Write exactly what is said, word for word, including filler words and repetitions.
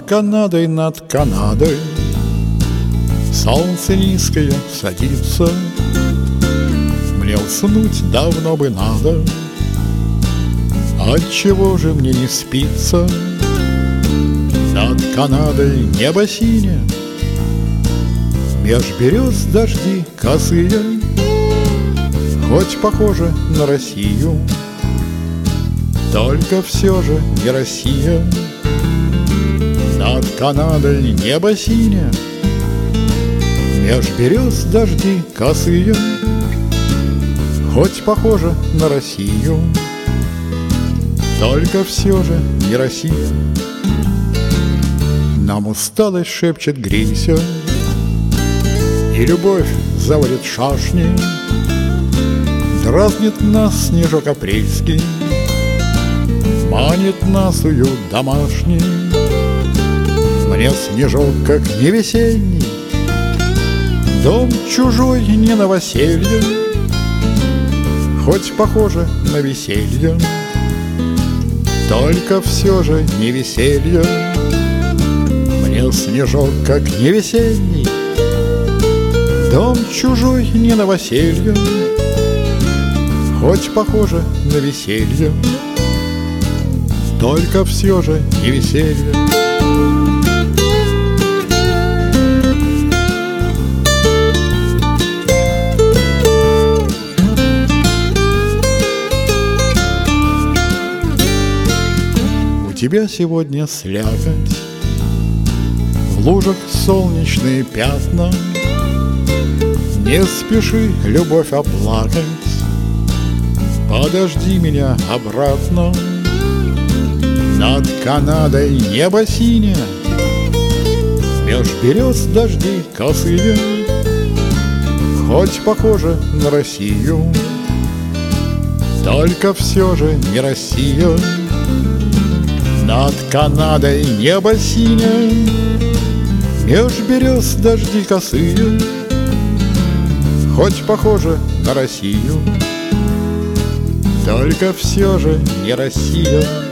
Канадой, над Канадой солнце низкое садится. Мне уснуть давно бы надо, отчего же мне не спится? Над Канадой небо синее, меж берез дожди косые, хоть похоже на Россию, только все же не Россия. Над Канадой небо синее, меж берез дожди косые, хоть похоже на Россию, только все же не Россия. Нам усталость шепчет грейся, и любовь заводит шашни. Дразнит нас снежок апрельский, манит нас уют домашний. Мне снежок как не весенний, дом чужой не новоселье, хоть похоже на веселье, только все же не веселье. Мне снежок как не весенний, дом чужой не новоселье, хоть похоже на веселье, только все же не веселье. У тебя сегодня слякоть, в лужах солнечные пятна. Не спеши, любовь, оплакать, подожди меня обратно. Над Канадой небо синее, меж берез дожди косые, хоть похоже на Россию, только все же не Россия. Над Канадой небо синее, меж берез дожди косые, хоть похоже на Россию, только все же не Россия.